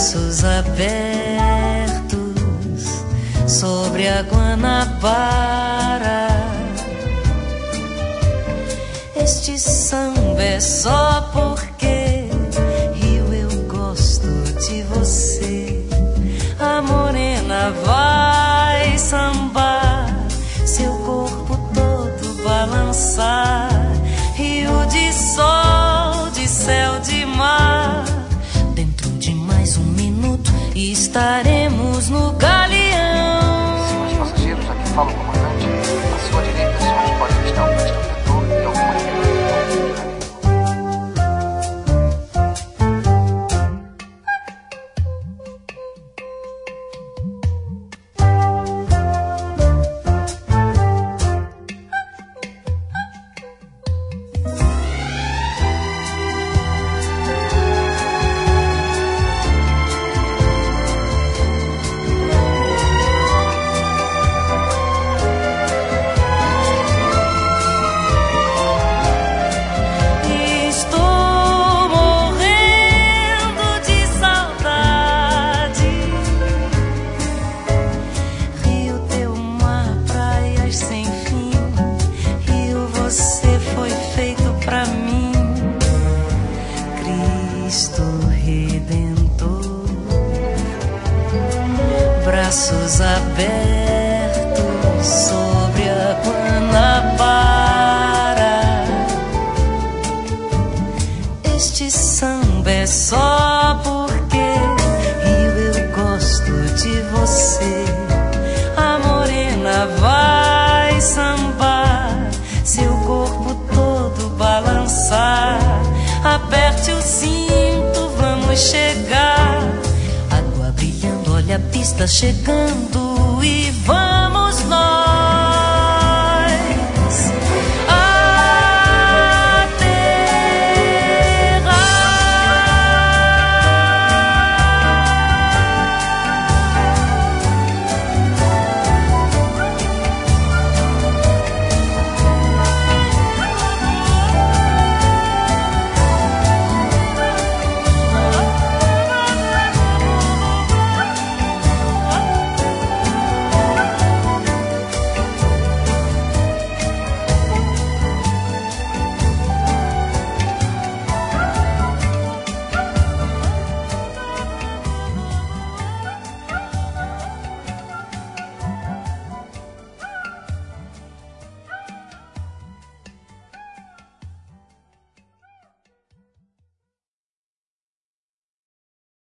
braços abertos sobre a Guanabara. Este samba é só porque Rio eu gosto de você. A morena vai sambar, seu corpo todo balançar. Rio de sol, de céu, de mar. Dentro de mais um minuto estaremos no galeão. Senhores passageiros, aqui fala o comandante. À sua direita, os senhores podem avistar um grande protetor e algumas pedras. Braços abertos sobre a Guanabara. Este samba é só porque Rio eu gosto de você. A morena vai sambar, seu corpo todo balançar. Aperte o cinto, vamos chegar. Água brilhando, olha a pista chegando e vamos nós.